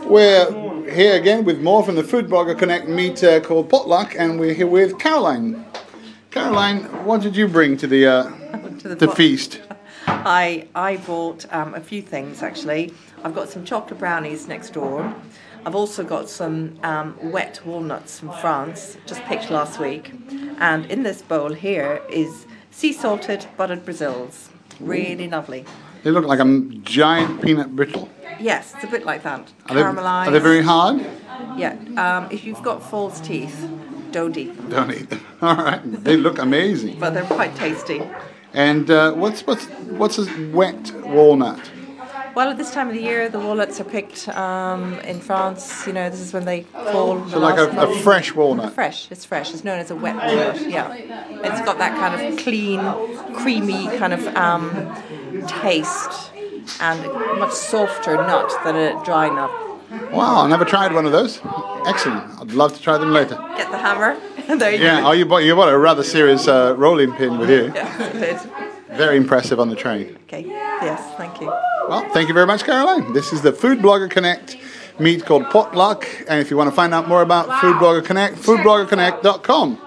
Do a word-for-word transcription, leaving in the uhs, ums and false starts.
We're here again with more from the Food Blogger Connect meet uh, called Potluck, and we're here with Caroline. Caroline, what did you bring to the uh, to the, the feast? I I bought um, a few things actually. I've got some chocolate brownies next door. I've also got some um, wet walnuts from France, just picked last week. And in this bowl here is sea salted buttered Brazils. Really lovely. They look like a giant peanut brittle. Yes, it's a bit like that. Are they, Caramelized. are they very hard? Yeah. Um, if you've got false teeth, don't eat them. Don't eat them. All right. They look amazing. But they're quite tasty. And uh, what's what's what's a wet walnut? Well, at this time of the year, the walnuts are picked um, in France. You know, this is when they fall. So like a, a fresh walnut. Fresh. It's fresh. It's known as a wet walnut. Yeah. It's got that kind of clean, creamy kind of um, taste, and a much softer nut than a dry nut. Wow, I never tried one of those. Excellent. I'd love to try them later. Get the hammer. There you yeah, go. oh, you bought, you bought a rather serious uh, rolling pin with you. Yeah, I did. Very impressive on the train. Okay, yes, thank you. Well, thank you very much, Caroline. This is the Food Blogger Connect meet called Potluck. And if you want to find out more about Food Blogger Connect, food blogger connect dot com.